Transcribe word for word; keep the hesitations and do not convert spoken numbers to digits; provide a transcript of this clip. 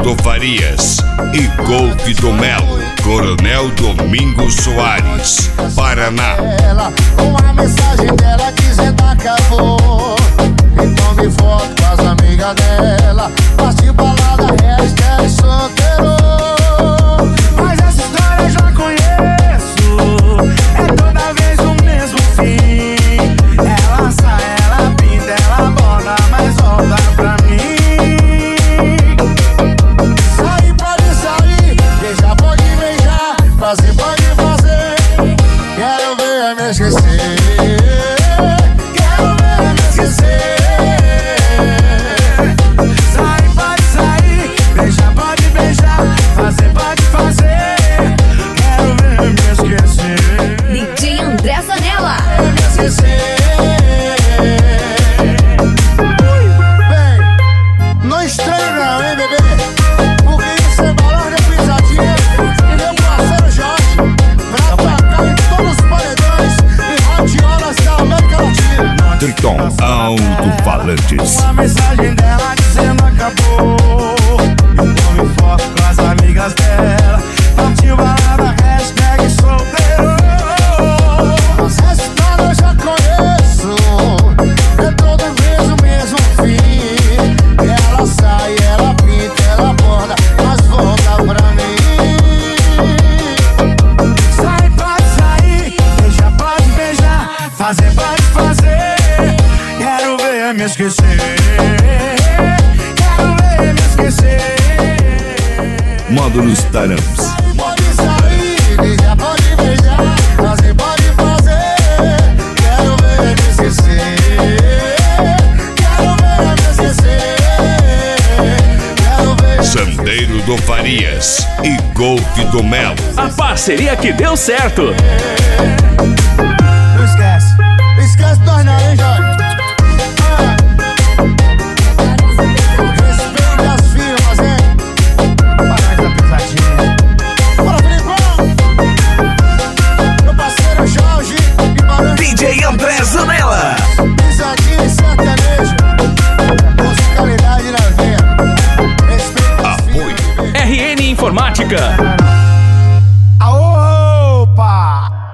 do Farias e Golfe do Melo, Coronel Domingos Soares, Paraná. Uma mensagem dela dizendo acabou. Então me foto com as amigas dela. Partiu balada, hashtag solteiro. Mas essa história eu já conheço. É toda vez o mesmo fim. Ela sai, ela pinta, ela borda, mas volta pra mim. Sair pode sair, beijar pode beijar, fazer pode fazer. Quero ver me esquecer. Quero ver me esquecer. Sair pode sair, beijar pode beijar, fazer pode fazer. Quero ver me esquecer. D J André Zanella. Me esquecer. Bem, não estranho não, hein, bebê? Porque isso é balão de pisadinha. E meu parceiro Jorge pra tocar em todos os paredões e radiolas da América Latina. Triton Alto-Falantes. Uma mensagem dela dizendo acabou. Então me foto com as amigas dela. Partiu balada, hashtag solteiro. Mas essa história eu já conheço. É toda vez o mesmo fim. Ela sai, ela pinta, ela borda, mas volta pra mim. Sai, pode sair, beijar, pode beijar, fazer, pode fazer. Quero ver me esquecer. Quero ver me esquecer. Módulos Tarams. Pode sair, beijar, pode beijar, fazer, pode fazer. Quero ver me esquecer. Quero ver me esquecer. Quero ver. Sandeiro do Farias e Golfe do Melo. A parceria que deu certo.